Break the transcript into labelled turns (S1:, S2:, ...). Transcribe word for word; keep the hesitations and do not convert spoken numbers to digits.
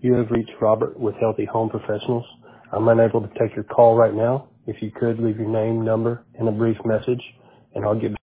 S1: You have reached Robert with Healthy Home Professionals. I'm unable to take your call right now. If you could leave your name, number, and a brief message, and I'll get